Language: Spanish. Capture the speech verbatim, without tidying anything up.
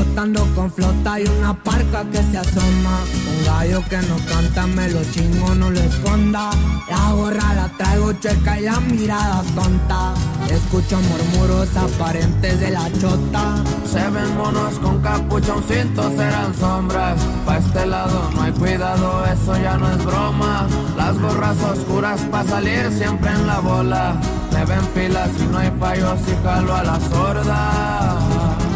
flotando con flota y una parca que se asoma. Un gallo que no canta me lo chingo, no lo esconda. La gorra la traigo chueca y la mirada tonta. Escucho murmuros aparentes de la chota. Se ven monos con capucha, un cinto serán sombras. Pa' este lado no hay cuidado, eso ya no es broma. Las gorras oscuras pa' salir siempre en la bola. Me ven pilas y no hay fallos y jalo a la sorda.